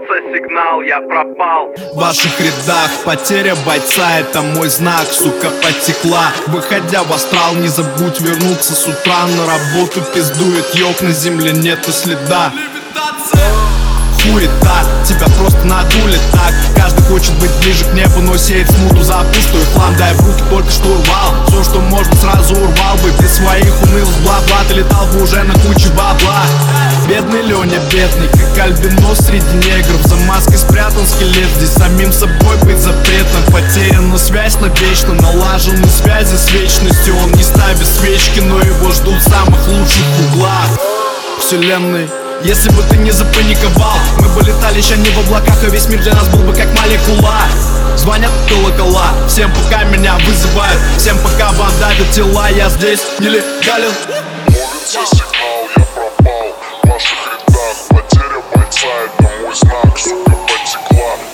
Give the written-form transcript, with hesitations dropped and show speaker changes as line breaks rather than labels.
сигнал, я пропал.
В ваших рядах потеря бойца, это мой знак, сука, потекла. Выходя в астрал, не забудь вернуться с утра на работу. Пиздует йог, на земле нету следа. Хуета, тебя просто надули так. Каждый хочет быть ближе к небу, но сеет смуту за пустую хлам. Дай в руки только что урвал, все, что можно, сразу урвал бы. Без своих унылых бла-бла, ты летал бы уже на куче бабла. Бедный Леня, бедный, как альбинос среди негров. За маской спрятан скелет, здесь самим собой быть запретно. Потеряна связь навечно, налажены связи с вечностью. Он не ставит свечки, но его ждут в самых лучших углах вселенной. Если бы ты не запаниковал, мы бы летали ща не в облаках, а весь мир для нас был бы как молекула. Звонят колокола, всем пока меня вызывают, всем пока вандавят тела, я здесь нелегален.
Ловится сигнал, я пропал. В ваших рядах потеря бойца, это мой знак, сука, потекла.